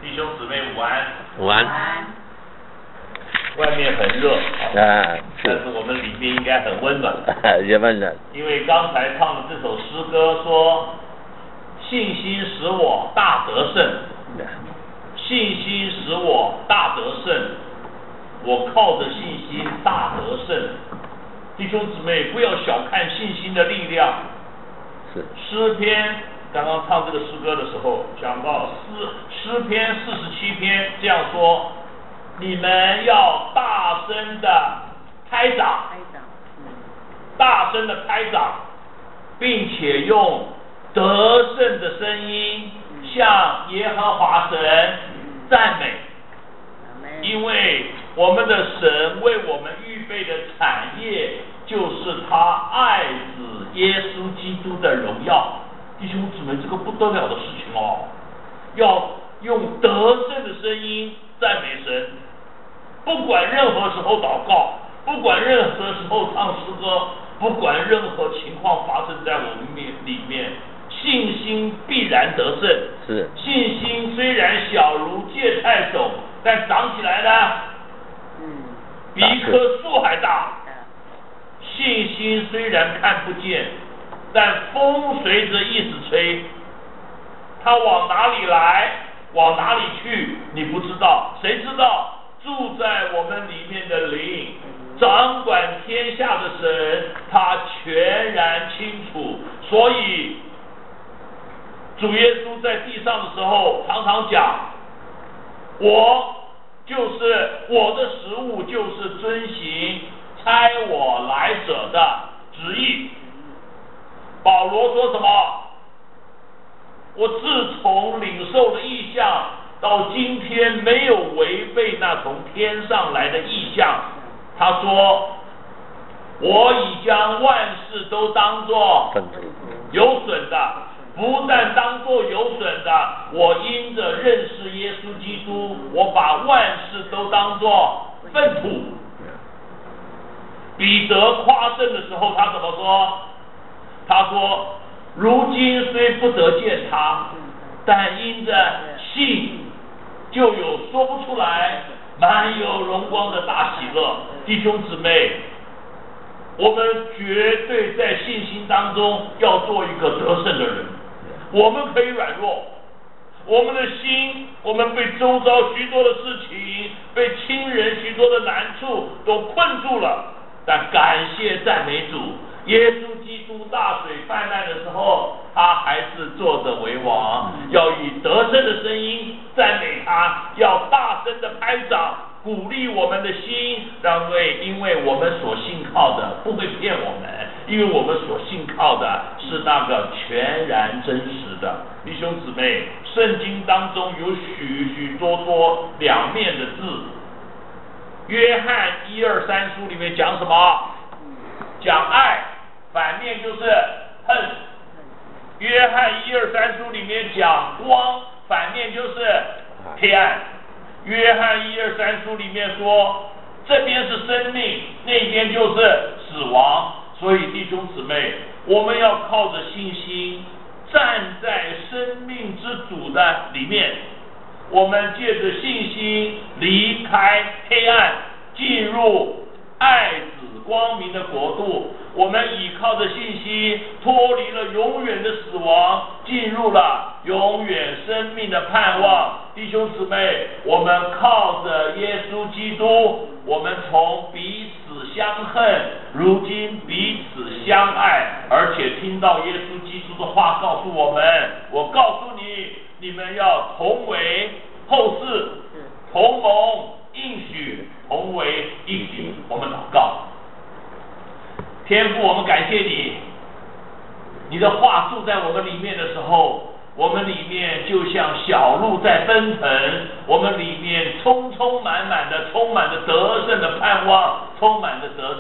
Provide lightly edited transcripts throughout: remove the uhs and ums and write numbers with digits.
弟兄姊妹午安。 午安。 外面很热啊， 但是我们里面应该很温暖。 也温暖。 因为刚才唱的这首诗歌说，信心使我大得胜，信心使我大得胜，我靠着信心大得胜。弟兄姊妹，不要小看信心的力量。 是。 诗篇刚刚唱这个诗歌的时候，讲到诗篇47篇这样说：你们要大声的拍掌，大声的拍掌，并且用得胜的声音向耶和华神赞美，因为我们的神为我们预备的产业就是他爱子耶稣基督的荣耀。弟兄姊妹，这个不得了的事情哦，要用得胜的声音赞美神，不管任何时候祷告，不管任何时候唱诗歌，不管任何情况发生在我们里面，信心必然得胜。 是。 信心虽然小如芥菜种，但长起来呢，比一棵树还大。信心虽然看不见，但风随着意思吹，它往哪里来，往哪里去，你不知道，谁知道？住在我们里面的灵，掌管天下的神，他全然清楚。所以主耶稣在地上的时候常常讲，我的食物就是遵行差我来者的旨意。保罗说什么？我自从领受了异象到今天没有违背那从天上来的异象。他说，我已将万事都当作有损的，不但当作有损的，我因着认识耶稣基督，我把万事都当作粪土。彼得夸胜的时候他怎么说？他说，如今虽不得见他，但因着信就有说不出来满有荣光的大喜乐。弟兄姊妹，我们绝对在信心当中要做一个得胜的人。我们可以软弱，我们的心，我们被周遭许多的事情，被亲人许多的难处都困住了，但感谢赞美主，耶稣基督大水泛滥的时候，他还是坐着为王。要以得胜的声音赞美他，要大声的拍掌，鼓励我们的心，因为我们所信靠的不会骗我们，因为我们所信靠的是那个全然真实的。弟兄姊妹，圣经当中有许许多多两面的字。约翰1、2、3书里面讲什么？讲爱，反面就是恨。约翰1、2、3书里面讲光，反面就是黑暗。约翰1、2、3书里面说，这边是生命，那边就是死亡。所以弟兄姊妹，我们要靠着信心站在生命之主的里面，我们借着信心离开黑暗，进入爱子光明的国度。我们倚靠着信心脱离了永远的死亡，进入了永远生命的盼望。弟兄姊妹，我们靠着耶稣基督，我们从彼此相恨，如今彼此相爱，而且听到耶稣基督的话告诉我们，我告诉你，你们要同为后世，同盟应许，同为一体。我们祷告。天父，我们感谢你，你的话住在我们里面的时候，我们里面就像小鹿在奔腾，我们里面充满着得胜的盼望，充满着得胜的喜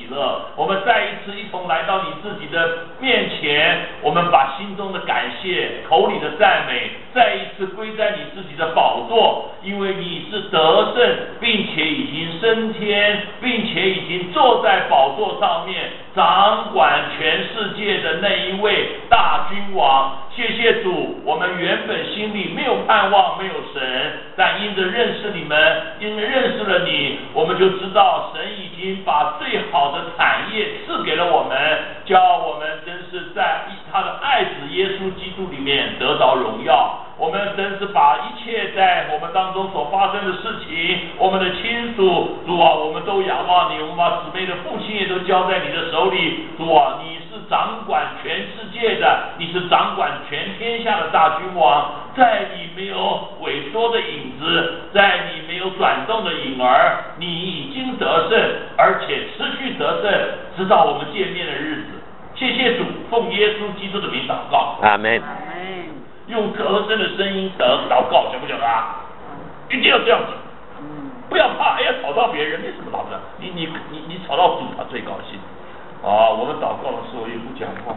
喜乐。我们再一次一同来到你自己的面前，我们把心中的感谢、口里的赞美，再一次归在你自己的宝座，因为你是得胜，并且已经升天，并且已经坐在宝座上面，掌管全世界的那一位大君王。谢谢主，我们原本心里没有盼望，没有神，但因着认识你们，因为认识了你，我们就知道神已经把最好的产业赐给了我们，叫我们真是在他的爱子耶稣基督里面得到荣耀。我们真是把一切在我们当中所发生的事情，我们的亲属，主啊，我们都仰望你，我们把姊妹的父亲也都交在你的手里。主啊，你是掌管全世界的，你是掌管全天下的大君王，在你没有萎缩的影子，在你没有转动的影儿，你已经得胜，而且持续得胜，直到我们见面的日子。谢谢主，奉耶稣基督的名祷告， 阿门。 用得胜的声音祷告，晓不晓得啊？一定要这样子，不要怕，哎呀，吵到别人没什么大不了，你吵到主，他最高兴。啊，我们祷告的时候也不讲话，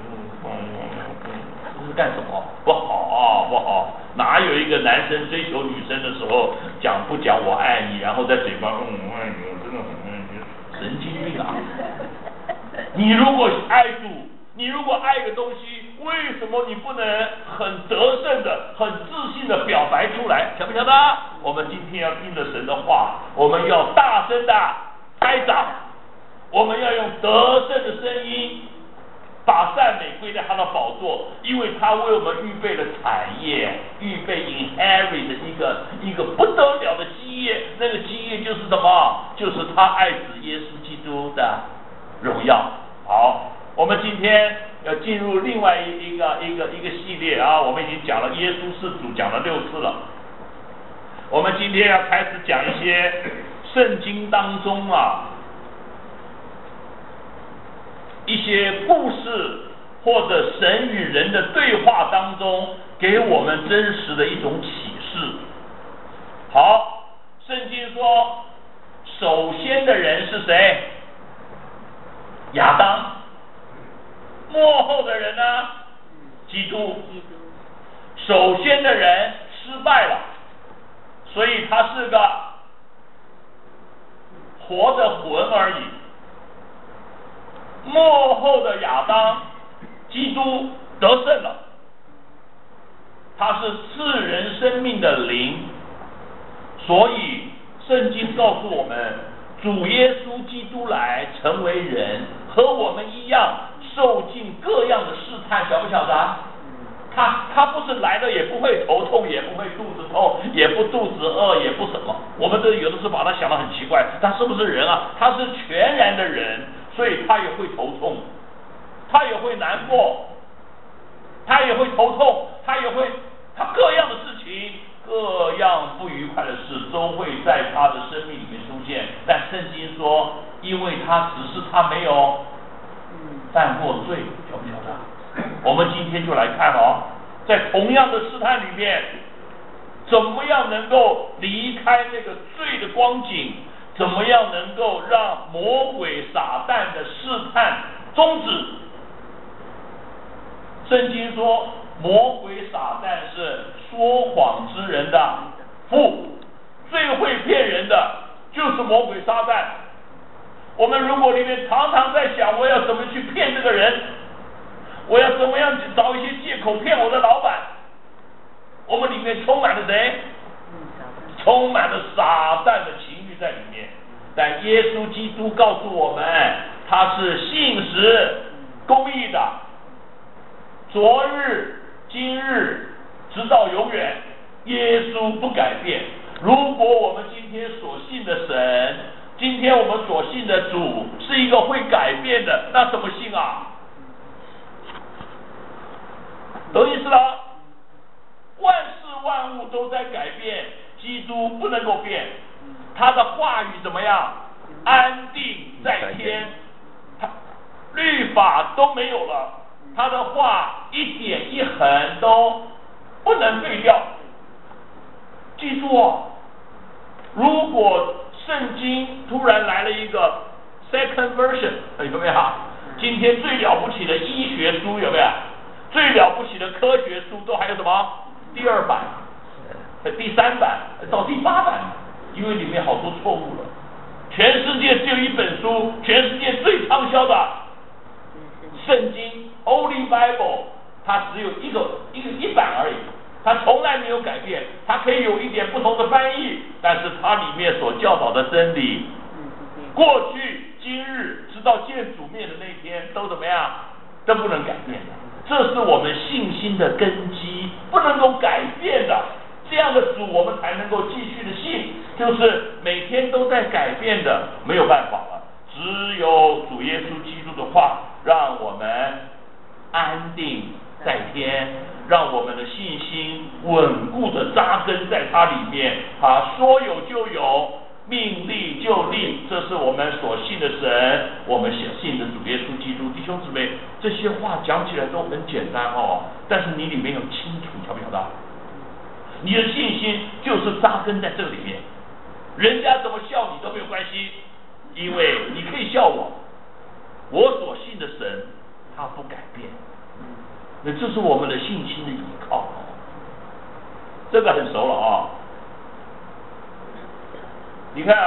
这是干什么？不好，不好！哪有一个男生追求女生的时候不讲我爱你，然后在嘴巴我爱你，我真的很爱你，神经病啊！你如果爱主，你如果爱一个东西，为什么你不能很得胜的、很自信的表白出来？晓不晓得？我们今天要听着神的话，我们要大声的开掌，我们要用得胜的声音，把赞美归在他的宝座，因为他为我们预备了产业，预备 inherit 的一个不得了的基业。那个基业就是什么？就是他爱子耶稣基督的荣耀。好，我们今天要进入另外一个系列啊，我们已经讲了耶稣是主，讲了6次了。我们今天要开始讲一些圣经当中一些故事或者神与人的对话当中给我们真实的一种启示。好，圣经说首先的人是谁？亚当。末后的人呢？基督。首先的人失败了，所以他是个活的魂而已。末后的亚当，基督得胜了，他是赐人生命的灵。所以圣经告诉我们，主耶稣基督来成为人，和我们一样受尽各样的试探，晓不晓得？他不是来了也不会头痛，也不会肚子痛，也不肚子饿，也不什么。我们有的时候把他想得很奇怪，他是不是人啊？他是全然的人，所以他也会头痛，他也会难过，他也会头痛，他各样的事情，各样不愉快的事都会在他的生命里面出现。但圣经说，因为他没有犯过罪，晓不晓得？我们今天就来看在同样的试探里面，怎么样能够离开那个罪的光景？怎么样能够让魔鬼撒旦的试探终止？圣经说，魔鬼撒旦是说谎之人的父，最会骗人的就是魔鬼撒旦。我们如果里面常常在想，我要怎么去骗这个人，我要怎么样找一些借口骗我的老板，我们里面充满了谁？充满了撒旦的情欲在里面。但耶稣基督告诉我们，他是信实公义的，昨日今日直到永远，耶稣不改变。如果我们今天所信的神，今天我们所信的主是一个会改变的，那怎么信啊？懂意思了？万事万物都在改变，基督不能够变，他的话语怎么样？安定在天，律法都没有了，他的话一点一横都不能废掉。记住如果圣经突然来了一个 second version， 有没有？今天最了不起的医学书有没有？最了不起的科学书都还有什么？第2版、第3版到第8版，因为里面好多错误了。全世界只有一本书，全世界最畅销的圣经 Holy Bible， 它只有一版而已，它从来没有改变，它可以有一点不同的翻译，但是它里面所教导的真理，过去、今日，直到见主面的那一天，都怎么样？都不能改变的。这是我们信心的根基，不能够改变的。这样的主，我们才能够继续的信，就是每天都在改变的，没有办法了。只有主耶稣基督的话，让我们安定在天，让我们的信心稳固的扎根在它里面。说有就有，命立就立，这是我们所信的神，我们所信的主耶稣基督。弟兄姊妹，这些话讲起来都很简单但是你里面有清楚，晓不晓得？你的信心就是扎根在这里面，人家怎么笑你都没有关系，因为你可以笑我，我所信的神他不改变，那这是我们的信心的依靠。这个很熟了你看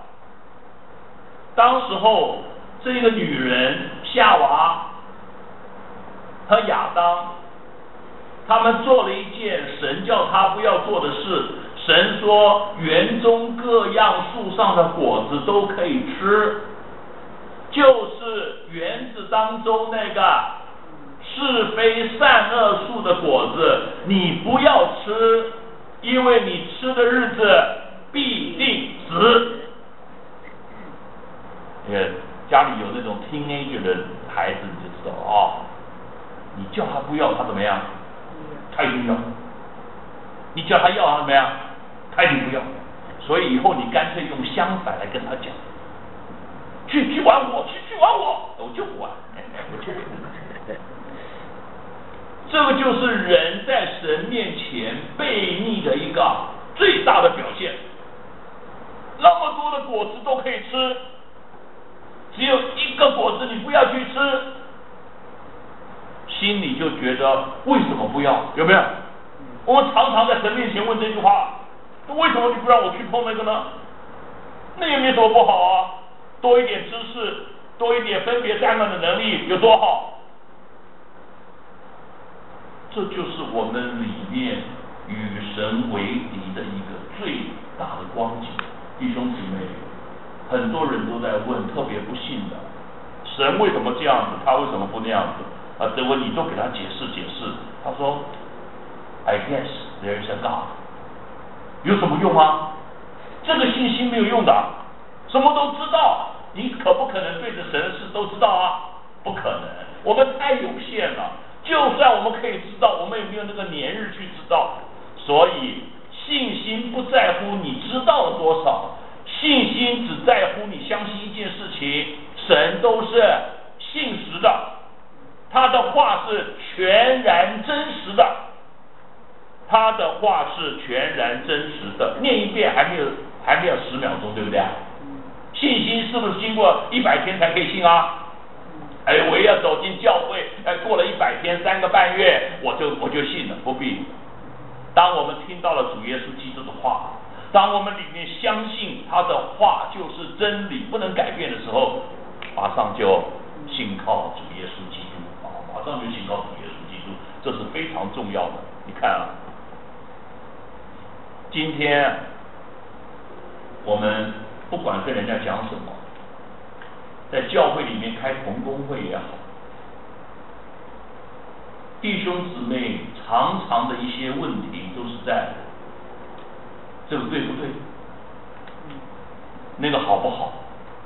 当时候这个女人夏娃和亚当，他们做了一件神叫他不要做的事。神说园中各样树上的果子都可以吃，就是园子当中那个是非善恶树的果子你不要吃，因为你吃的日子必定死。家里有那种 teenager 的孩子，你就知道你叫他不要，他怎么样？他一定要。你叫他要，他怎么样？他一定不要。所以以后你干脆用相反来跟他讲，去玩我，去玩我，我就不玩，我就不玩。这个就是人在神面前悖逆的一个最大的表现。那么多的果子都可以吃，只有一个果子你不要去吃，心里就觉得为什么不要？有没有？我们常常在神面前问这句话，为什么你不让我去碰那个呢？那也没什么不好多一点知识，多一点分别善恶的能力有多好？这就是我们里面与神为敌的一个最大的光景。弟兄姊妹，很多人都在问，特别不信的，神为什么这样子？他为什么不那样子？这问你都给他解释解释。他说 I guess there is a God。 有什么用啊？这个信心没有用的，什么都知道，你可不可能对着神的事都知道啊？不可能，我们太有限了。就算我们可以知道，我们也没有那个年日去知道。所以信心不在乎你知道了多少，信心只在乎你相信一件事情，神都是信实的，他的话是全然真实的，他的话是全然真实的。念一遍还没有10秒钟，对不对？信心是不是经过100天才可以信啊？我要走进教会，过了100天3个半月，我就信了，不必。当我们听到了主耶稣基督的话，当我们里面相信他的话就是真理，不能改变的时候，马上就信靠主耶稣基督马上就信靠主耶稣基督，这是非常重要的。你看今天我们不管跟人家讲什么，在教会里面开同工会也好，弟兄姊妹常常的一些问题都是在这个对不对，那个好不好，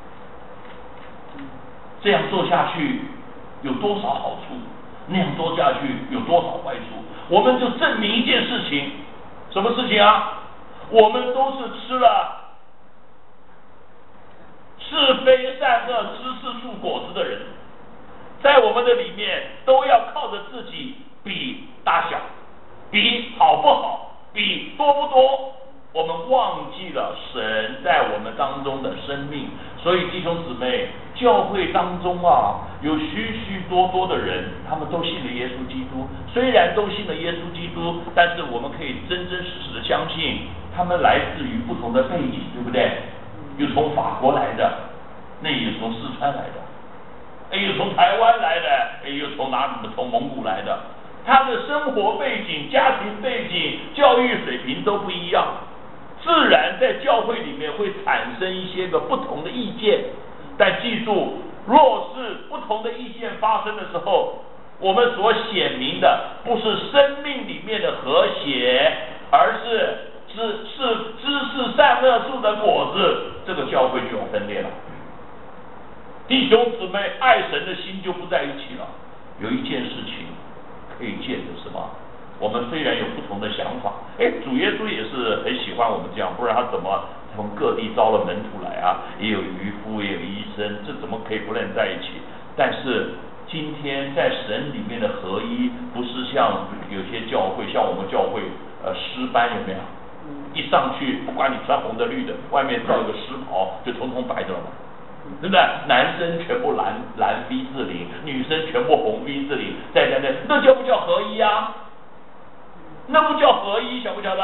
这样做下去有多少好处，那样做下去有多少坏处。我们就证明一件事情，什么事情啊？我们都是吃了是非善恶知识树果子的人，在我们的里面都要靠着自己比大小，比好不好，比多不多， 我们忘记了神在我们当中的生命。所以弟兄姊妹，教会当中有许许多多的人，他们都信了耶稣基督。虽然都信了耶稣基督，但是我们可以真真实实的相信，他们来自于不同的背景，对不对？有从法国来的，那有从四川来的，有从台湾来的，有从哪里的？从蒙古来的。他的生活背景、家庭背景、教育水平都不一样，自然在教会里面会产生一些个不同的意见。但记住，若是不同的意见发生的时候，我们所显明的不是生命里面的和谐，而是知识善恶树的果子，这个教会就要分裂了。弟兄姊妹，爱神的心就不在一起了。有一件事情可以借着什么？我们虽然有不同的想法，主耶稣也是很喜欢我们这样，不然他怎么从各地招了门徒来啊？也有渔夫，也有医生，这怎么可以不能在一起？但是今天在神里面的合一，不是像有些教会，像我们教会诗班有没有？一上去，不管你穿红的绿的，外面罩一个诗袍，就统统白的了嘛。对不对？男生全部蓝 V 字领，女生全部红 V 字领，那叫不叫合一啊？那不叫合一，晓不晓得？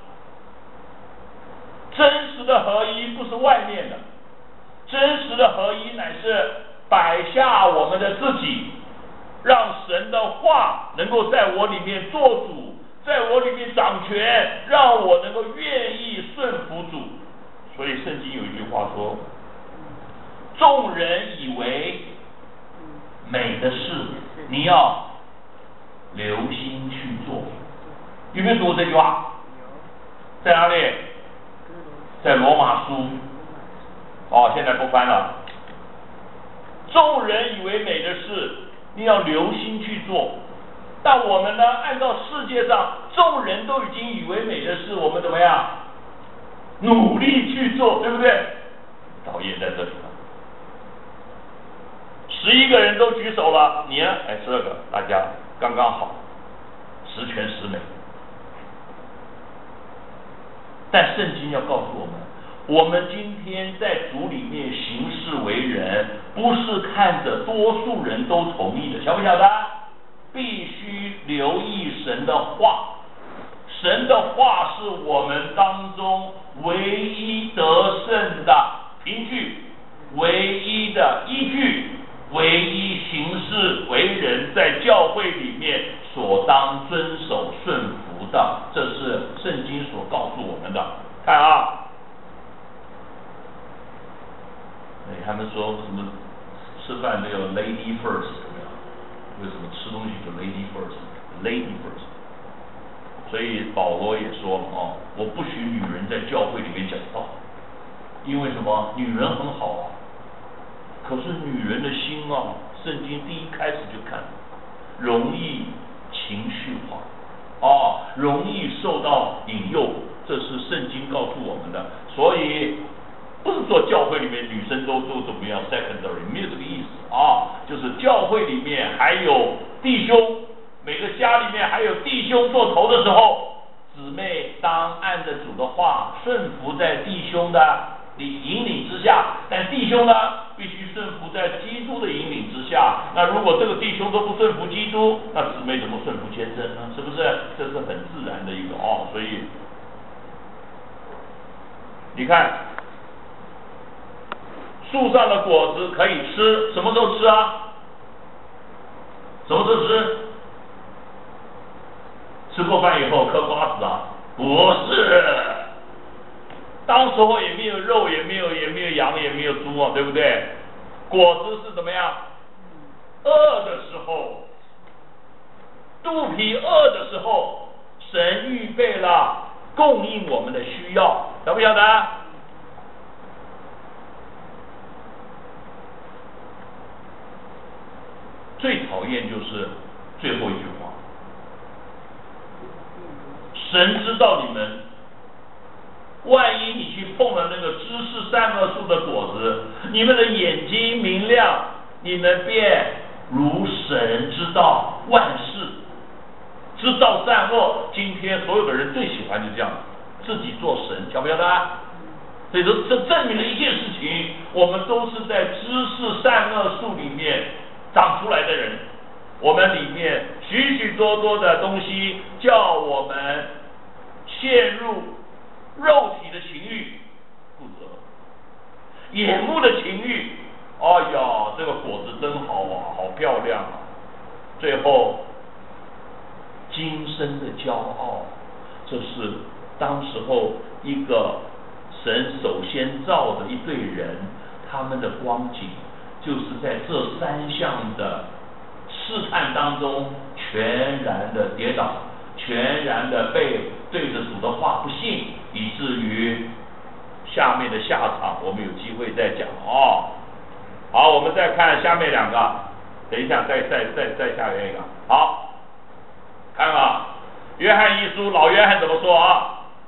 真实的合一不是外面的，真实的合一乃是摆下我们的自己，让神的话能够在我里面做主，在我里面掌权，让我能够愿意顺服主。所以圣经有一句话说，众人以为美的事，你要留心去做。有没有读过这句话？在哪里？在罗马书。现在不翻了。众人以为美的事，你要留心去做。但我们呢，按照世界上众人都已经以为美的事，我们怎么样？努力去做，对不对？导演在这里了。11个人都举手了，你呢？12个，大家刚刚好，10全10美。但圣经要告诉我们，我们今天在主里面行事为人，不是看着多数人都同意的，晓不晓得？必须留意神的话，神的话是我们当中唯一得胜的凭据，唯一的依据，唯一行事为人在教会里面所当遵守顺服的，这是圣经所告诉我们的。看他们说什么吃饭都要 lady first， 为什么吃东西就 lady first？ 所以保罗也说了我不许女人在教会里面讲道，因为什么？女人很好可是女人的心圣经第一开始就看容易情绪化容易受到引诱，这是圣经告诉我们的。所以不是说教会里面女生都怎么样 secondary， 没有这个意思就是教会里面还有弟兄，每个家里面还有弟兄做头的时候，姊妹当按着主的话顺服在弟兄的引领之下，但弟兄呢必须顺服在基督的引领之下。那如果这个弟兄都不顺服基督，那姊妹怎么顺服先生呢？是不是？这是很自然的一个所以你看树上的果子可以吃，什么时候吃啊？什么时候吃？吃过饭以后嗑瓜子不是，当时候也没有肉，也没有羊，也没有猪对不对？果子是怎么样？饿的时候，肚皮饿的时候，神预备了供应我们的需要，晓不晓得？最讨厌就是最后一句话，神知道你们，万一你去碰了那个知识善恶树的果子，你们的眼睛明亮，你们便如神知道万事，知道善恶。今天所有的人最喜欢就这样， 自己做神，晓不晓得？所以说，这证明了一件事情，我们都是在知识善恶树里面长出来的人，我们里面许许多多的东西叫我们陷入肉体的情欲，不得；眼目的情欲，哎呀，这个果子真好啊，好漂亮啊。最后，今生的骄傲，这是当时候一个神首先造的一对人，他们的光景，就是在这三项的试探当中，全然的跌倒，全然的被对着主的话不信，以至于下面的下场，我们有机会再讲哦。好，我们再看下面两个，等一下再下面一个。好，看啊，约翰一书，老约翰怎么说啊？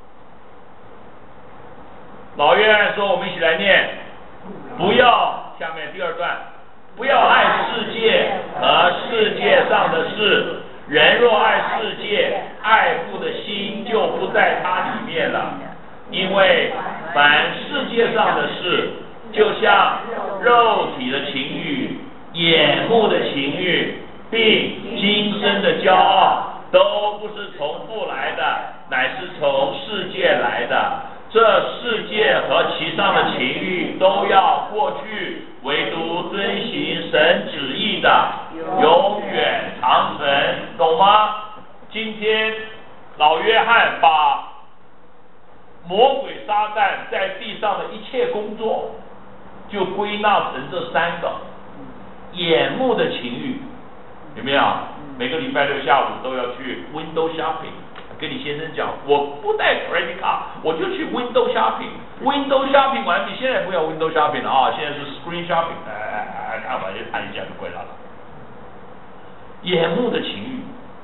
老约翰说，我们一起来念，不要，下面第二段，不要爱世界和世界上的事，人若爱世界，爱父的心就不在他里面了。因为凡世界上的事，就像肉体的情欲、眼目的情欲，并今生的骄傲，都不是从父来的，乃是从世界来的。这世界和其上的情欲都要过去，唯独遵行神旨意的，永远长存，懂吗？今天老约翰把魔鬼撒旦在地上的一切工作，就归纳成这三个：眼目的情欲，有没有？每个礼拜六下午都要去 window shopping。跟你先生讲，我不带 credit card， 我就去 window shopping。window shopping 完毕，现在不要 window shopping 了啊，现在是 screen shopping。看完就看一下就回来了。眼目的情欲，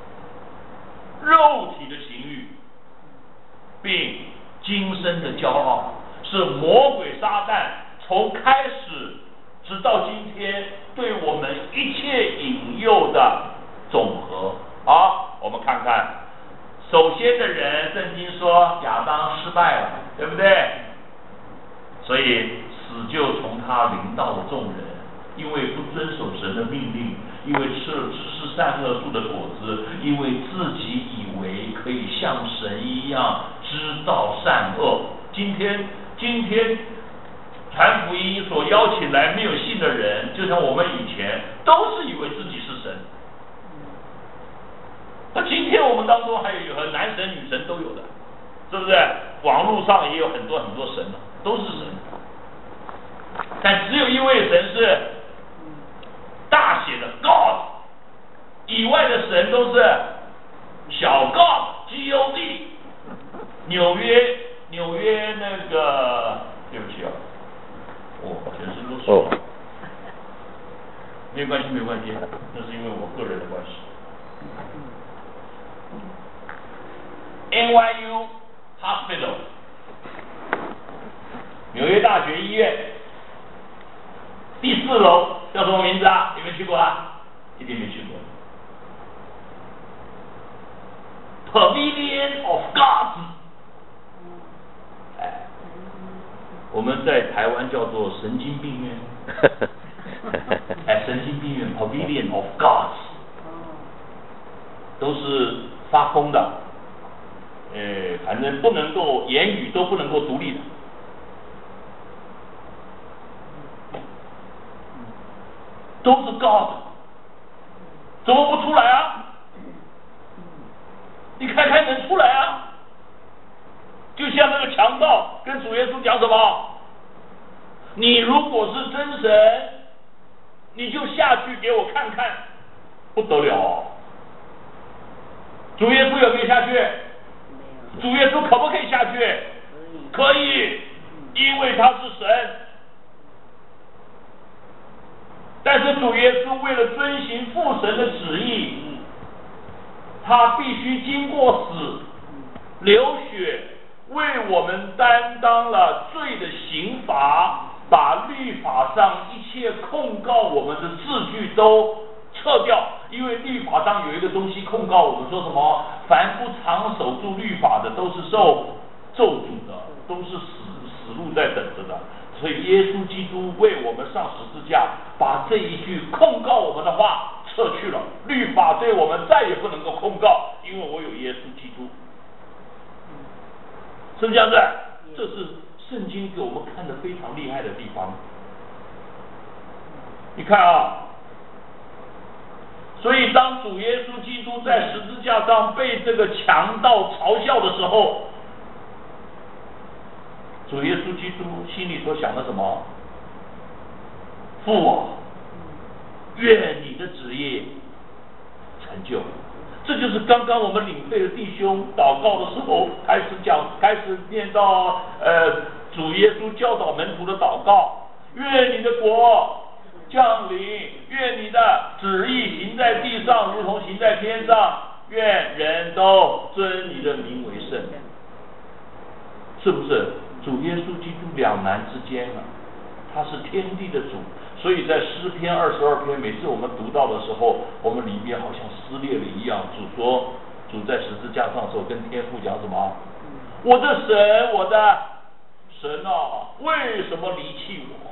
肉体的情欲，并今生的骄傲，是魔鬼撒旦从开始直到今天对我们一切引诱的总和。好，我们看看。首先的人，圣经说亚当失败了，对不对？所以死就从他临到了众人，因为不遵守神的命令，因为吃了知识善恶树的果子，因为自己以为可以像神一样知道善恶。今天传福音所邀请来没有信的人，就像我们以前都是以为自己是神。那今天我们当中还有男神女神都有的，是不是？网络上也有很多很多神了，都是神，但只有一位神是大写的 God， 以外的神都是小 God，G-O-D。纽约那个，对不起啊，全是都说，没关系，那是因为我个人的关系。NYU Hospital， 纽约大学医院第4楼叫什么名字啊？有没有去过啊？一定没去过。Pavilion of Gods， 我们在台湾叫做神经病院。神经病院 Pavilion of Gods， 都是发疯的。反正不能够言语都不能够独立的，都是God，怎么不出来啊？你看看能出来啊？就像那个强盗跟主耶稣讲什么？你如果是真神，你就下去给我看看，不得了。主耶稣有没有下去？主耶稣可不可以下去？可以，因为他是神。但是主耶稣为了遵行父神的旨意，他必须经过死，流血，为我们担当了罪的刑罚，把律法上一切控告我们的字句都撤掉。因为律法上有一个东西控告我们说什么？凡不常守住律法的，都是受咒诅的，都是死路在等着的。所以耶稣基督为我们上十字架，把这一句控告我们的话撤去了，律法对我们再也不能够控告，因为我有耶稣基督。是不是这样子？这是圣经给我们看的非常厉害的地方。你看啊，所以当主耶稣基督在十字架上被这个强盗嘲笑的时候，主耶稣基督心里所想的什么？父啊，愿你的旨意成就。这就是刚刚我们领会的弟兄祷告的时候开始念到主耶稣教导门徒的祷告，愿你的国降临，愿你的旨意行在地上如同行在天上，愿人都尊你的名为圣。是不是？主耶稣基督两难之间啊，他是天地的主，所以在诗篇22篇，每次我们读到的时候，我们里面好像撕裂了一样。主在十字架上的时候跟天父讲什么？我的神，我的神啊，为什么离弃我？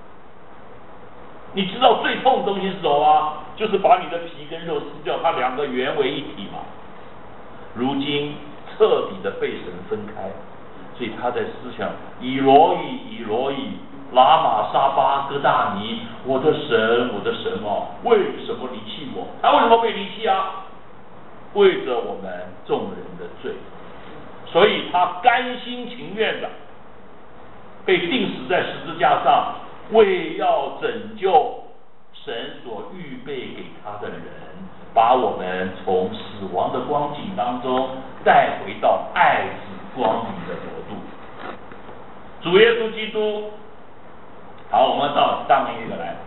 你知道最痛的东西是什么吗？就是把你的皮跟肉撕掉，它两个原为一体嘛。如今彻底的被神分开，所以他在思想以罗以，以罗以，拉玛沙巴哥大尼，我的神，我的神哦，为什么离弃我？他为什么被离弃啊？为着我们众人的罪，所以他甘心情愿的被钉死在十字架上，为要拯救神所预备给他的人，把我们从死亡的光景当中带回到爱子光明的国度。主耶稣基督，好，我们到上面一个来。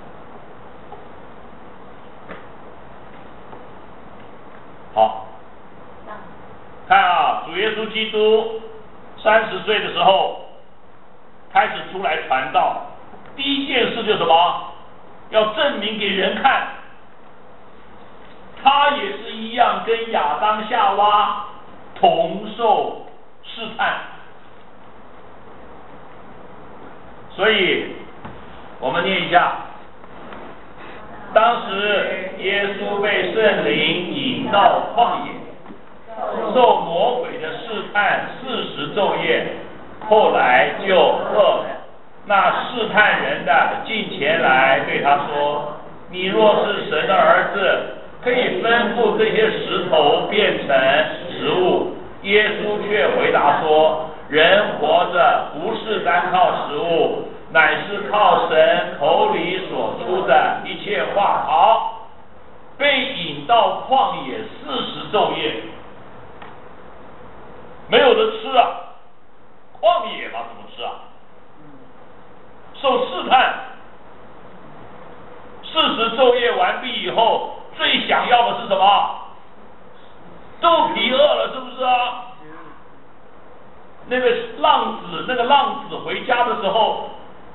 好，看啊，主耶稣基督30岁的时候开始出来传道，第一件事就是什么？要证明给人看，他也是一样跟亚当夏娃同受试探。所以我们念一下，当时耶稣被圣灵引到旷野，受魔鬼的试探40昼夜，后来就饿了。那试探人的近前来对他说：“你若是神的儿子，可以吩咐这些石头变成食物。”耶稣却回答说：“人活着不是单靠食物，乃是靠神口里所出的一切话。”好，被引到旷野40昼夜，没有得吃啊，旷野嘛，怎么吃啊？受试探，40昼夜完毕以后，最想要的是什么？肚皮饿了，是不是啊？那个浪子回家的时候，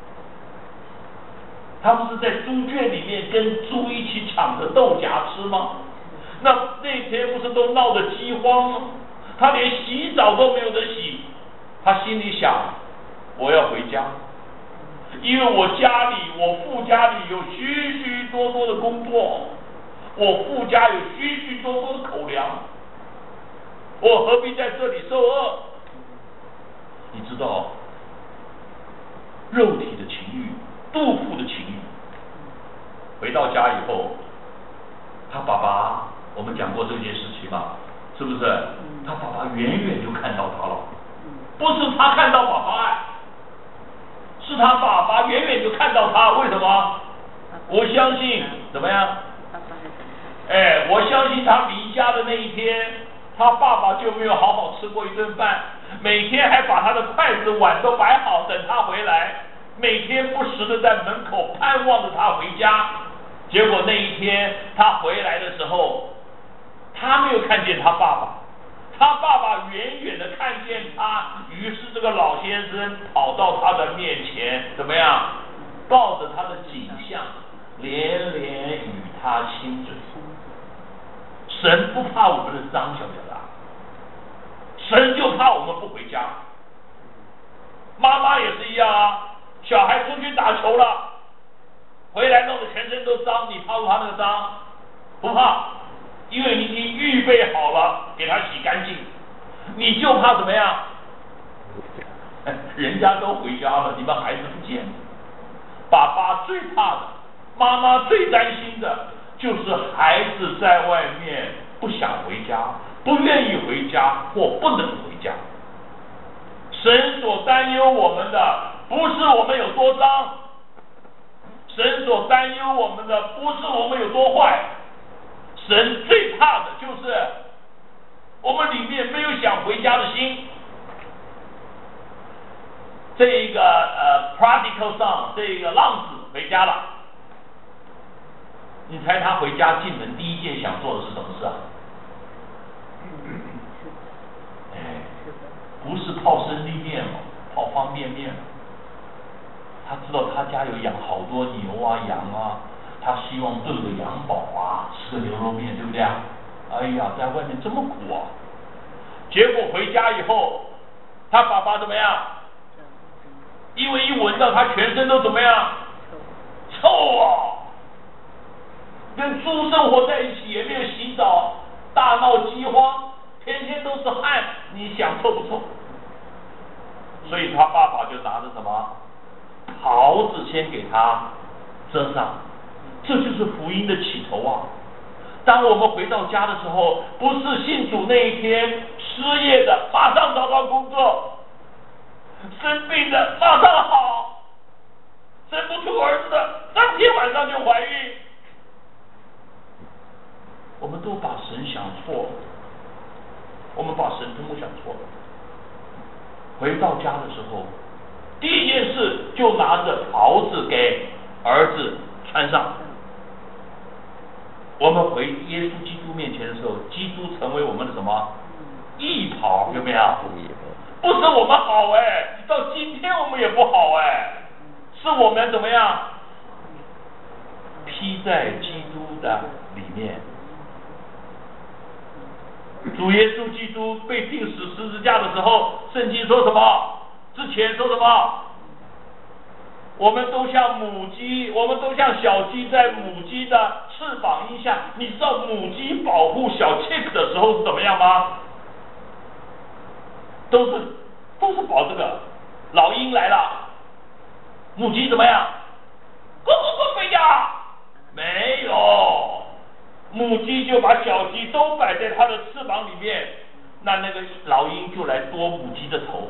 他不是在猪圈里面跟猪一起抢着豆荚吃吗？那天不是都闹得饥荒吗？他连洗澡都没有得洗，他心里想：我要回家。因为我父家里有许许多多的工作，我父家有许许多多的口粮，我何必在这里受饿？你知道，肉体的情欲，肚腹的情欲。回到家以后，他爸爸，我们讲过这件事情嘛，是不是？他爸爸远远就看到他了，不是他看到爸爸，是他爸爸远远就看到他。为什么？我相信怎么样？我相信他离家的那一天，他爸爸就没有好好吃过一顿饭，每天还把他的筷子碗都摆好等他回来，每天不时的在门口盼望着他回家。结果那一天他回来的时候，他没有看见他爸爸，他爸爸远远的看见他，于是这个老先生跑到他的面前，怎么样？抱着他的颈项，连连与他亲嘴。神不怕我们的脏，晓不晓得？神就怕我们不回家。 妈妈也是一样啊，小孩出去打球了，回来弄得全身都脏，你怕不怕那个脏？不怕，因为你已经预备好了，给他洗干净。你就怕怎么样？人家都回家了，你们孩子不见了。爸爸最怕的，妈妈最担心的，就是孩子在外面不想回家，不愿意回家或不能回家。神所担忧我们的，不是我们有多脏，神所担忧我们的，不是我们有多坏，神最怕的就是我们里面没有想回家的心。这一个prodigal son， 这一个浪子回家了，你猜他回家进门第一件想做的是什么事啊？不是泡生力面哦，泡方便面。他知道他家有养好多牛啊羊啊，他希望炖个羊宝啊，吃个牛肉面，对不对啊？哎呀，在外面这么苦啊！结果回家以后，他爸爸怎么样？因为一闻到他全身都怎么样？臭啊！跟猪生活在一起，也没有洗澡，大闹饥荒，天天都是汗，你想臭不臭？所以他爸爸就拿着什么袍子先给他遮上，这就是福音的起头啊！当我们回到家的时候，不是信主那一天失业的马上找到工作，生病的马上好，生不出儿子的当天晚上就怀孕。我们都把神想错了，我们把神通通想错了。回到家的时候，第一件事就拿着袍子给儿子穿上。我们回耶稣基督面前的时候，基督成为我们的什么？义袍，有没有？不是我们好到今天我们也不好是我们怎么样？披在基督的里面。主耶稣基督被钉死十字架的时候，圣经说什么？之前说什么？我们都像母鸡，我们都像小鸡在母鸡的翅膀荫下。你知道母鸡保护小 chick 的时候是怎么样吗？都是保这个。老鹰来了，母鸡怎么样？咕咕咕飞呀？没有，母鸡就把小鸡都摆在它的翅膀里面，那个老鹰就来夺母鸡的头。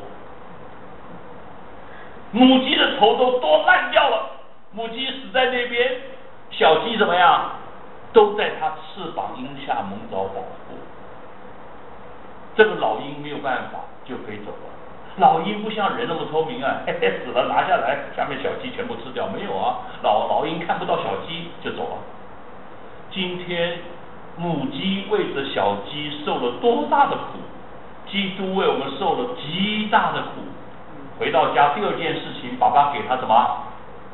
母鸡的头都多烂掉了，母鸡死在那边，小鸡怎么样？都在它翅膀荫下蒙着保护。这个老鹰没有办法就飞走了。老鹰不像人那么聪明死了拿下来，下面小鸡全部吃掉，没有啊。老鹰看不到小鸡就走了。今天母鸡为着小鸡受了多大的苦，基督为我们受了极大的苦。回到家第二件事情，爸爸给他什么？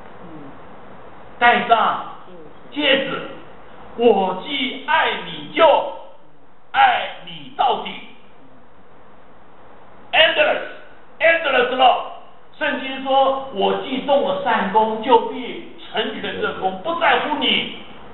戴上戒指。我既爱你，就爱你到底。endless love。圣经说，我既动了善功，就必成全这功，不在乎你，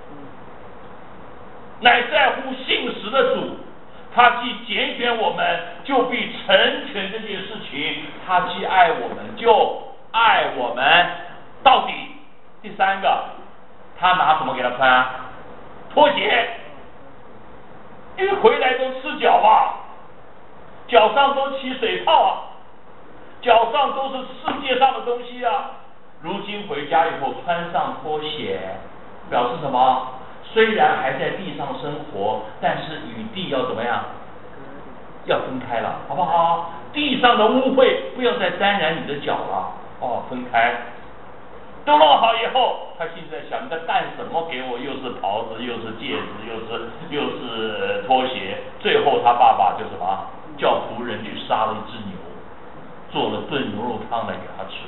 乃在乎信实的主。他既拣选我们，就必成全这件事情。他既爱我们，就爱我们到底。第三个，他拿什么给他穿？拖鞋，因为回来都赤脚啊，脚上都起水泡啊，脚上都是世界上的东西啊。如今回家以后穿上拖鞋，表示什么？虽然还在地上生活，但是与地要怎么样？要分开了，好不好？地上的污秽不要再沾染你的脚了，分开。都弄好以后，他现在想，你在干什么？给我又是袍子，又是戒指，又是拖鞋。最后他爸爸就什么？叫仆人去杀了一只牛，做了炖牛肉汤来给他吃。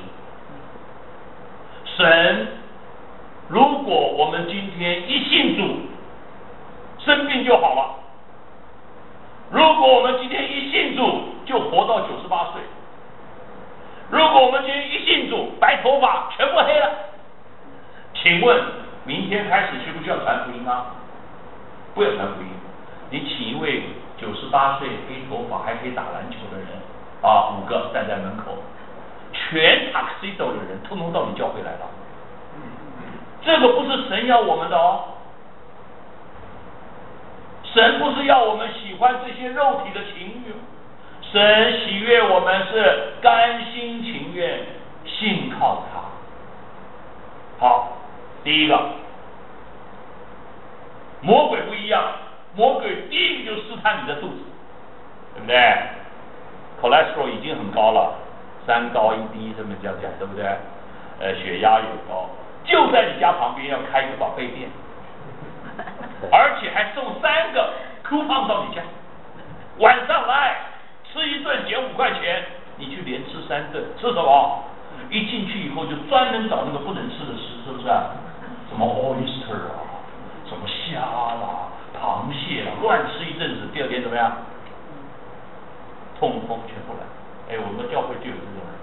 神，如果我们今天一信主，生病就好了；如果我们今天一信主，就活到98岁。 如果我们今天一信主，白头发全部黑了，请问明天开始需不需要传福音啊？不要传福音，你请一位98岁黑头发还可以打篮球的人啊，5个站在门口，全 tuxedo 的人通通到你教会来了。这个不是神要我们的哦，神不是要我们喜欢这些肉体的情欲，神喜悦我们是甘心情愿信靠他。好，第一个，魔鬼不一样，魔鬼第一个就试探你的肚子，对不对 ？cholesterol 已经很高了，3高1低，这么这样讲，对不对？血压也高，就在你家旁边要开一个宝贝店，而且还送3个 coupon 到你家，晚上来吃一顿减5块钱，你去连吃3顿，吃什么？一进去以后就专门找那个不能吃的吃，是不是啊？什么 oyster 啊，什么虾啦、螃蟹啦，乱吃一阵子，第二天怎么样？痛风全部来。哎，我们教会就有这种人。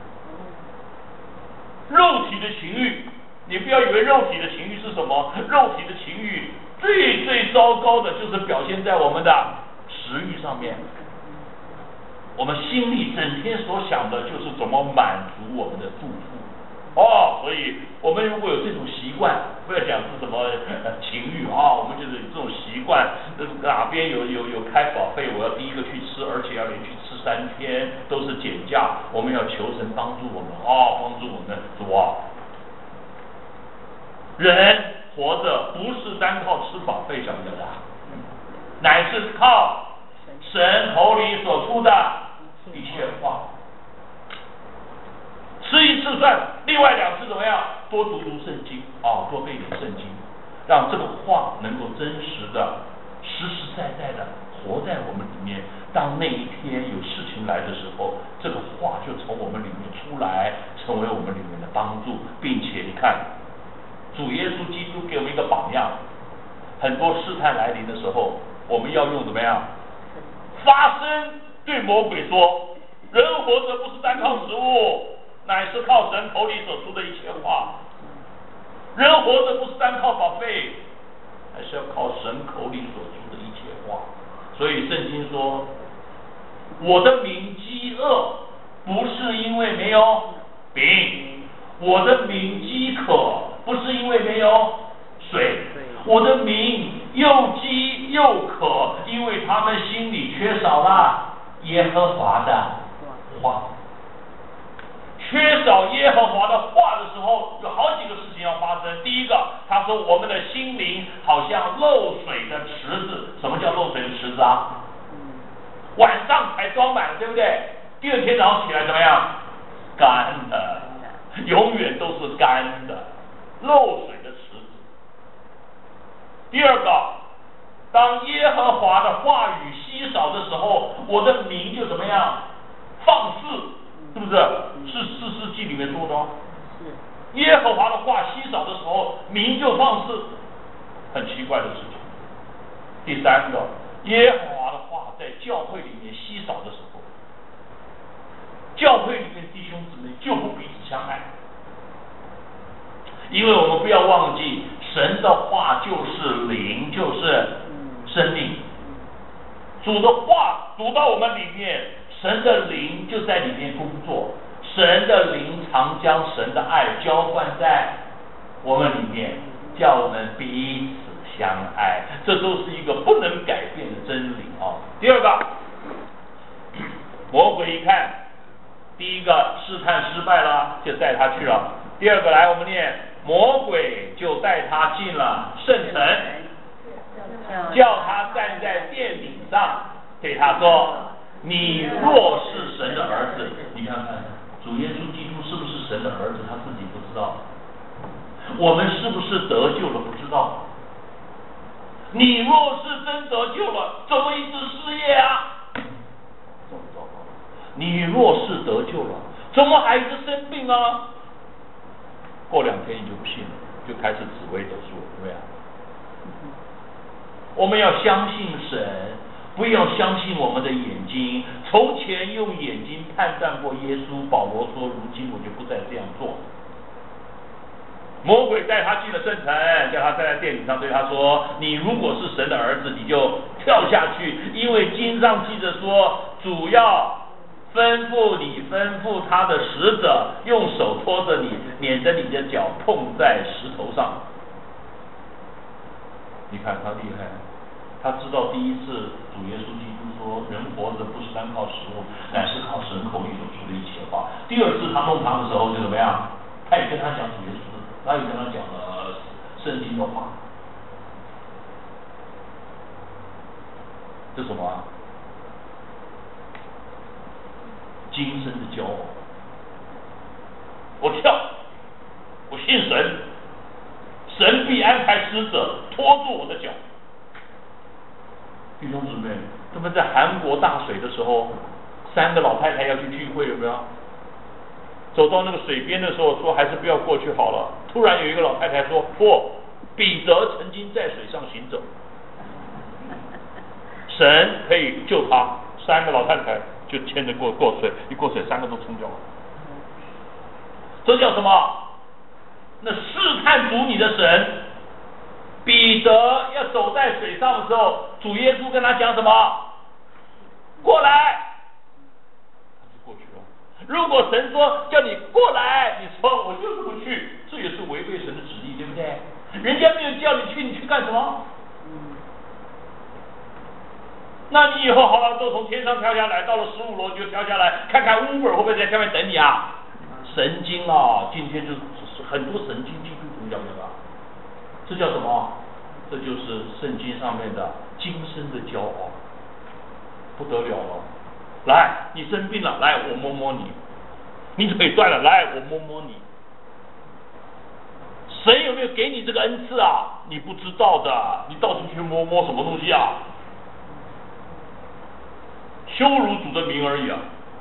肉体的情欲，你不要以为肉体的情欲是什么，肉体的情欲最糟糕的就是表现在我们的食欲上面。我们心里整天所想的就是怎么满足我们的肚腹哦，所以我们如果有这种习惯，不要讲是什么情欲啊，我们就是有这种习惯，哪边有开保费，我要第一个去吃，而且要连续吃3天，都是减价，我们要求神帮助我们帮助我们主啊。人活着不是单靠吃饱费，晓不晓得？乃是靠神口里所出的一切话。吃1次算了，另外2次怎么样？多读圣经多背点圣经，让这个话能够真实的、实实在在的活在我们里面。当那一天有事情来的时候，这个话就从我们里面出来，成为我们里面的帮助，并且你看，主耶稣基督给我们一个榜样。很多试探来临的时候，我们要用怎么样？发声对魔鬼说：人活着不是单靠食物，乃是靠神口里所出的一切话。人活着不是单靠宝贝，还是要靠神口里所出的一切话。所以圣经说，我的民饥饿，不是因为没有饼；我的民饥渴，不是因为没有水。我的民又饥又渴，因为他们心里缺少了耶和华的话。缺少耶和华的话的时候，有好几个事情要发生。第一个，他说我们的心灵好像漏水的池子。什么叫漏水的池子啊？晚上才装满，对不对？第二天早上起来怎么样？干的，永远都是干的，漏水的池子。第二个，当耶和华的话语稀少的时候，我的民就怎么样？放肆。是不是？是4世纪里面说的哦。是。耶和华的话稀少的时候，民就放肆，很奇怪的事情。第3个，耶和华的话在教会里面稀少的时候，教会里面弟兄姊妹就不彼此相爱。因为我们不要忘记，神的话就是灵，就是生命。主的话读到我们里面，神的灵就在里面工作，神的灵常将神的爱浇灌在我们里面，叫我们彼此相爱，这都是一个不能改变的真理第二个，魔鬼一看，第一个试探失败了，就带他去了。第二个，来我们念，魔鬼就带他进了圣城，叫他站在殿顶上，对他说，你若是神的儿子，你看看主耶稣基督是不是神的儿子，他自己不知道。我们是不是得救了不知道。你若是真得救了，怎么一直失业啊？这么糟糕。你若是得救了，怎么还一直生病啊？过2天你就不信了，就开始紫微斗数，对不对啊？我们要相信神， 不要相信我们的眼睛。从前用眼睛判断过耶稣，保罗说，如今我就不再这样做。魔鬼带他进了圣城，叫他站在殿顶上，对他说：“你如果是神的儿子，你就跳下去，因为经上记着说，主要吩咐他的使者用手托着你，免得你的脚碰在石头上。”你看他厉害，他知道第一次主耶稣基督说，人活着不是单靠食物，乃是靠神口里所出的一切话。第二次他弄堂的时候就怎么样？他也跟他讲主耶稣，他也跟他讲了圣经的话。这什么啊？今生的骄傲。我跳，我信神，神必安排使者拖住我的脚。弟兄姊妹，他们在韩国大水的时候，3个老太太要去聚会，有没有？走到那个水边的时候，说还是不要过去好了。突然有一个老太太说：“不，彼得曾经在水上行走，神可以救他。”3个老太太就牵着过水，一过水，3个都冲掉了。这叫什么？那试探主你的神。彼得要走在水上的时候，主耶稣跟他讲什么？过来，他就过去了。如果神说叫你过来，你说我就是不去，这也是违背神的旨意，对不对？人家没有叫你去，你去干什么？那你以后好了，都从天上跳下来，到了15楼就跳下来，看看 Uber 会不会在下面等你啊？神经啊！今天就是很多神经基督徒，晓不晓得？这叫什么？这就是圣经上面的今生的骄傲，不得了了。来，你生病了，来我摸摸你；你腿断了，来我摸摸你。神有没有给你这个恩赐啊？你不知道的，你到处去摸摸什么东西啊？羞辱主的名而已啊！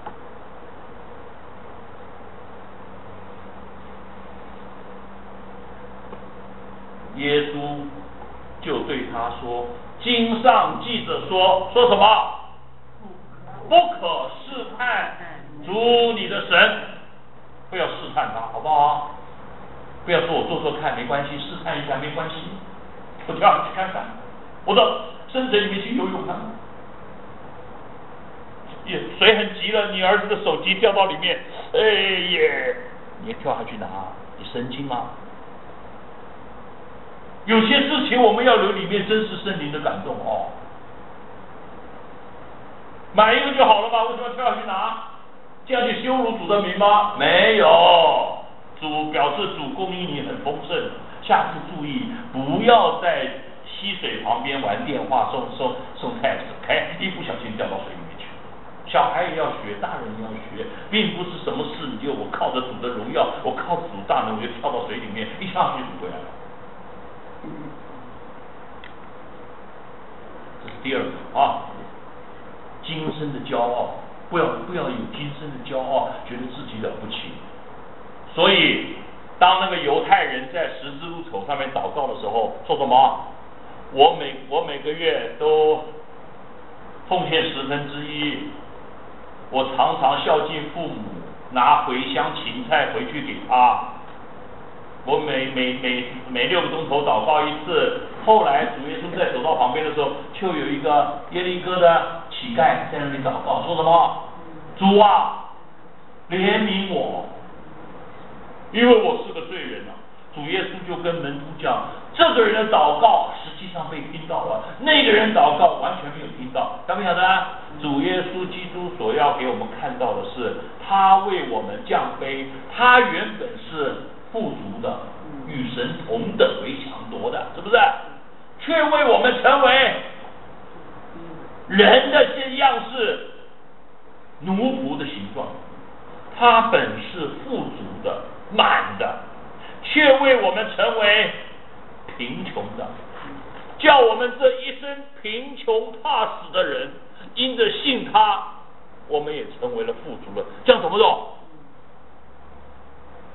耶稣就对他说：“经上记着说什么？不可试探主你的神，不要试探他，好不好？不要说我做做看没关系，试探一下没关系，我跳下去看看，我到深水里面去游泳看。水很急了，你儿子的手机掉到里面，哎耶，你也跳下去拿，你神经吗？”有些事情我们要留里面真实圣灵的感动哦。买一个就好了嘛，为什么跳下去拿？这样去羞辱主的名吗？没有，主表示主供应你很丰盛。下次注意，不要在溪水旁边玩电话送 text， 一不小心掉到水里面去。小孩也要学，大人也要学，并不是什么事你就我靠着主的荣耀，我靠着主大能，我就跳到水里面，一跳下去就回来了。这是第二个啊，今生的骄傲，不要有今生的骄傲，觉得自己了不起。所以，当那个犹太人在十字路口上面祷告的时候，说什么？我每个月都奉献1/10，我常常孝敬父母，拿茴香芹菜回去给他。我每6个钟头祷告一次。后来主耶稣在走到旁边的时候，就有一个耶利哥的乞丐在那里祷告，说什么？主啊，怜悯我，因为我是个罪人啊。主耶稣就跟门徒讲，这个人的祷告实际上被听到了，那个人祷告完全没有听到。晓不晓得？主耶稣基督所要给我们看到的是，他为我们降卑，他原本是富足的，与神同等为强夺的，是不是？却为我们成为人的样式，奴仆的形状。他本是富足的、满的，却为我们成为贫穷的，叫我们这一生贫穷怕死的人，因着信他，我们也成为了富足了。这样懂不懂？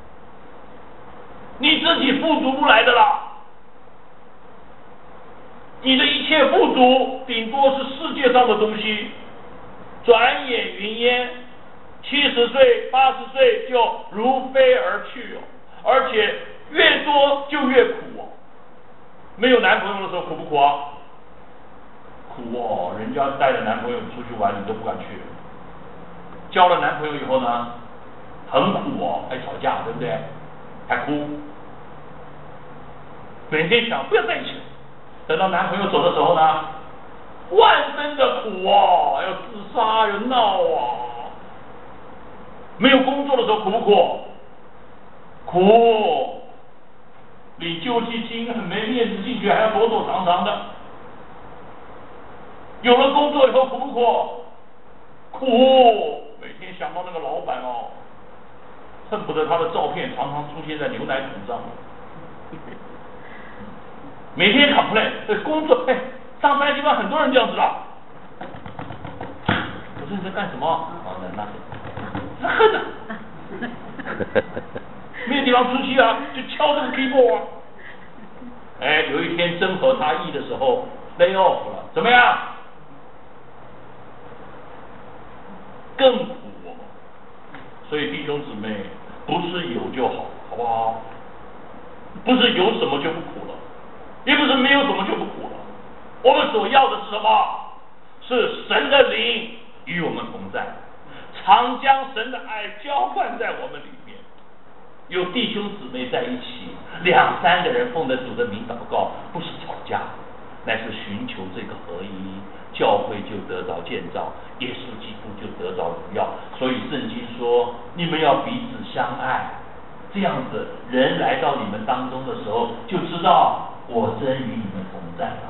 你自己富足不来的啦。 你的一切富足，顶多是世界上的东西，转眼云烟，70岁、80岁就如飞而去哦，而且越多就越苦哦。没有男朋友的时候苦不苦啊？苦哦，人家带着男朋友出去玩，你都不敢去。交了男朋友以后呢，很苦哦，还吵架，对不对？还哭，每天想不要在一起。等到男朋友走的时候呢，万分的苦哦，要自杀，要闹啊。没有工作的时候苦不苦？苦，领救济金很没面子，进去还要躲躲藏藏的。有了工作以后苦不苦？苦，每天想到那个老板哦，恨不得他的照片常常出现在牛奶桶上。每天 complain， 工作，上班地方很多人这样子的。我说你在干什么？那恨啊！没有地方出去啊，就敲这个 keyboard 啊。有一天真合他意的时候 lay off 了，怎么样？更苦哦。所以弟兄姊妹，不是有就好，好不好？不是有什么就不苦了，也不是没有什么就不苦了。我们所要的是什么？是神的灵与我们同在，常将神的爱浇灌在我们里面。有弟兄姊妹在一起，2、3个人奉着主的名祷告，不是吵架，乃是寻求这个合一，教会就得到建造，耶稣基督就得到荣耀。所以圣经说，你们要彼此相爱，这样子人来到你们当中的时候，就知道我真与你们同在了。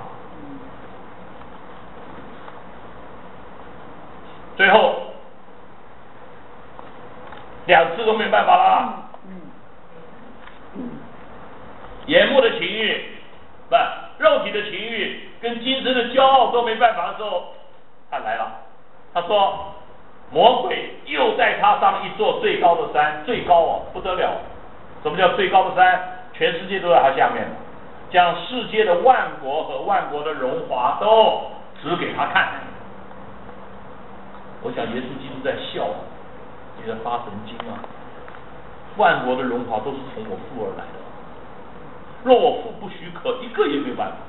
最后2次都没有办法了。眼目的情欲，肉体的情欲跟今生的骄傲都没办法的时候，他来了。他说，魔鬼又在他上一座最高的山，最高哦，不得了。什么叫最高的山？全世界都在他下面，将世界的万国和万国的荣华都指给他看。我想耶稣基督在笑，你在发神经啊！万国的荣华都是从我父而来的，若我父不许可，一个也没有办法。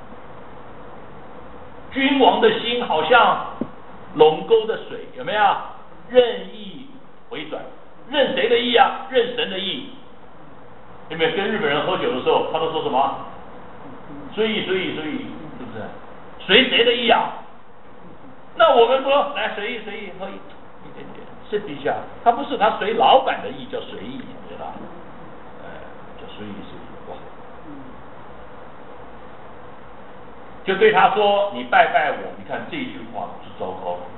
君王的心好像龙沟的水，有没有？任意回转，任谁的意啊？任神的意。有没有跟日本人喝酒的时候，他都说什么？所以，是不是？随谁的意啊？那我们说来随意喝一点点，试一下。他不是，他随老板的意叫随意，对吧？叫随意哇。就对他说：“你拜拜我。”你看这一句话是糟糕的。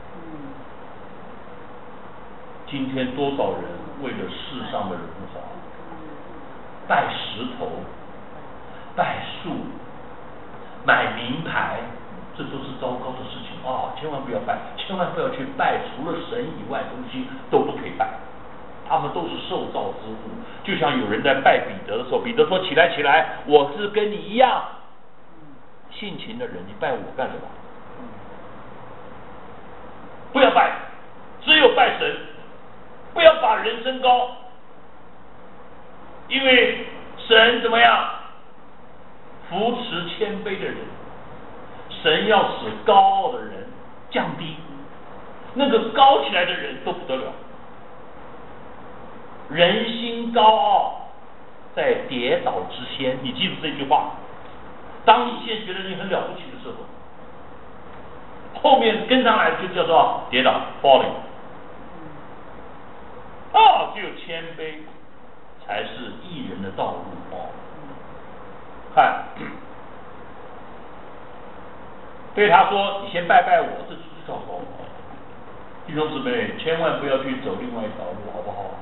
今天多少人为了世上的荣华，拜石头、拜树、买名牌，这都是糟糕的事情啊！千万不要拜，千万不要去拜，除了神以外东西都不可以拜。他们都是受造之物，就像有人在拜彼得的时候，彼得说：“起来，起来，我是跟你一样性情的人，你拜我干什么？不要拜，只有拜神，不要把人升高，因为神怎么样？扶持谦卑的人，神要使高傲的人降低，那个高起来的人都不得了。人心高傲，在跌倒之先，你记住这句话。当你现在觉得你很了不起的时候，后面跟上来就叫做跌倒 falling。只有谦卑才是义人的道路哦。看，对他说：“你先拜拜我，这是糟糕。弟兄姊妹，千万不要去走另外一条路，好不好？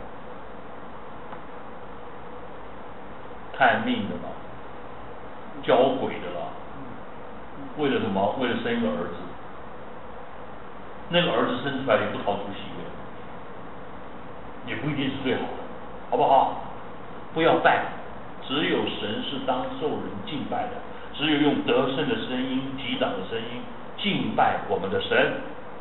看命的了，交鬼的了，为了什么？为了生一个儿子。那个儿子生出来也不讨主喜悦，也不一定是最好的，好不好？不要拜，只有神是当受人敬拜的， 只有用得胜的声音、击掌的声音敬拜我们的神。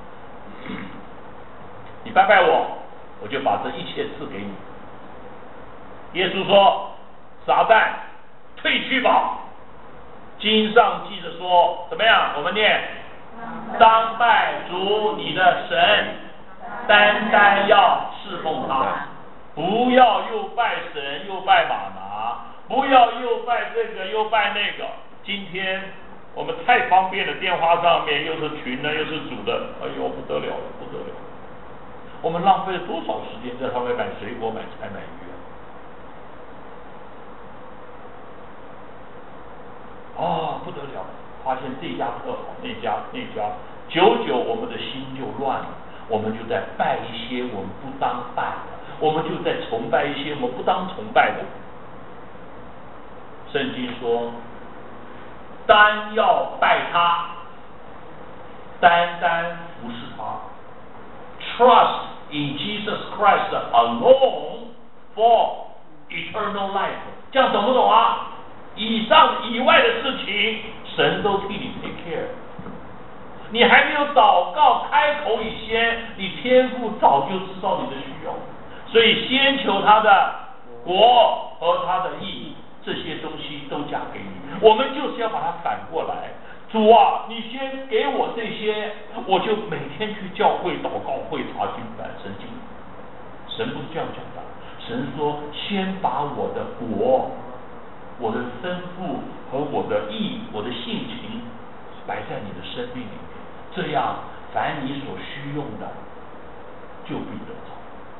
你拜拜我，我就把这一切赐给你。耶稣说：“撒旦，退去吧。”经上记着说，怎么样？我们念：当拜主你的神，单单要侍奉他，不要又拜神又拜马拿，不要又拜这个又拜那个。今天我们太方便了，电话上面又是群的，又是主的，哎呦不得了了，不得了！我们浪费了多少时间在上面买水果、买菜、买鱼啊！不得了，发现这家特好，那家，久久我们的心就乱了，我们就在拜一些我们不当拜的，我们就在崇拜一些我们不当崇拜的。圣经说，单要拜他，单单服侍他。Trust in Jesus Christ alone for eternal life。这样懂不懂啊？以外的事情，神都替你 take care。你还没有祷告开口以前，你天父早就知道你的需要，所以先求他的国和他的义，这些东西都加给你。我们就是要把它反过来。主啊，你先给我这些，我就每天去教会祷告会查经版圣经。神不是这样讲的，神说先把我的国、我的吩咐和我的义、我的性情摆在你的生命里面，这样凡你所需用的就必得着。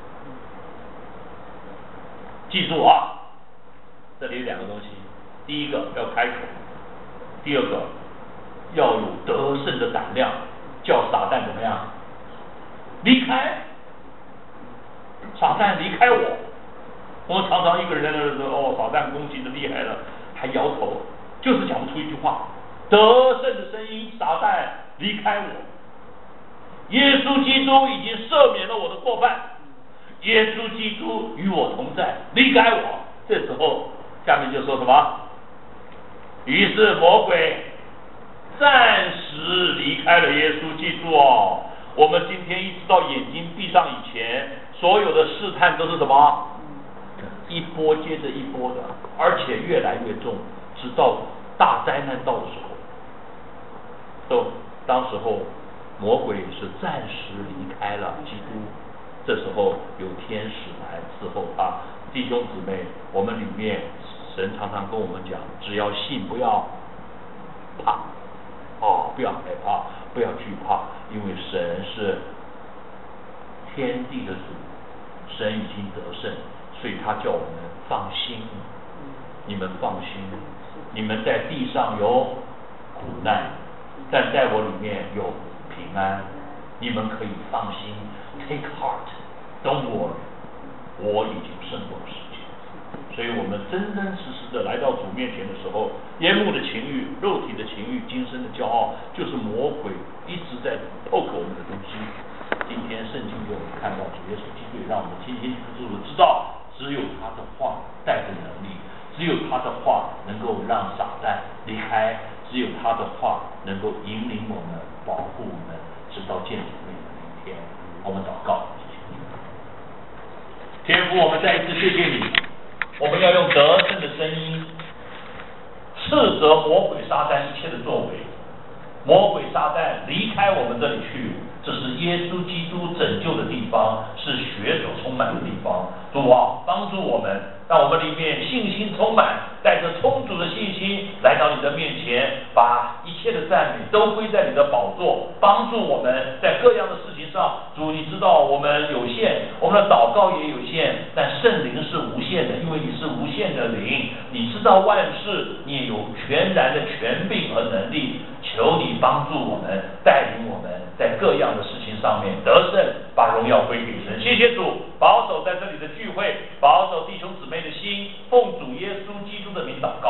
记住啊，这里有两个东西，第一个要开口，第二个要有得胜的胆量，叫撒旦怎么样？离开，撒旦离开我。我们常常一个人在那说，撒旦攻击的厉害了，还摇头，就是讲不出一句话。得胜的声音，撒旦离开我。耶稣基督已经赦免了我的过犯，耶稣基督与我同在，离开我。这时候下面就说什么？于是魔鬼暂时离开了耶稣。记住哦，我们今天一直到眼睛闭上以前，所有的试探都是什么？一波接着一波的，而且越来越重，直到大灾难到的时候，当时候魔鬼是暂时离开了基督，这时候有天使来伺候他。弟兄姊妹，我们里面神常常跟我们讲，只要信，不要怕，不要害怕，不要惧怕，因为神是天地的主，神已经得胜，所以他叫我们放心。你们放心，你们在地上有苦难，但在我里面有平安，你们可以放心 ，take heart，don't worry， 我已经胜过世界。所以我们真真实实的来到主面前的时候，眼目的情欲、肉体的情欲、今生的骄傲，就是魔鬼一直在透过我们的东西。今天圣经给我们看到，主耶稣基督让我们清清楚楚的知道，只有他的话带着能力，只有他的话能够让撒旦离开，只有他的话能够引领我们、保护我们，直到见主面的那一天。我们祷告，天父，我们再一次谢谢你，我们要用得胜的声音斥责魔鬼撒旦一切的作为。魔鬼撒旦离开我们这里去，这是耶稣基督拯救的地方，是血所充满的地方。主啊，帮助我们，让我们里面信心充满，带着充足的信心来到你的面前，把一切的赞美都归在你的宝座，帮助我们在各样的事情上。主，你知道我们有限，我们的祷告也有限，但圣灵是无限的，因为你是无限的灵，你知道万事，你也有全然的权柄和能力。求你帮助我们，带领我们在各样的事情上面得胜，把荣耀归给神。谢谢主，保守在这里的聚会，保守弟兄姊妹的心，奉主耶稣基督的名祷告。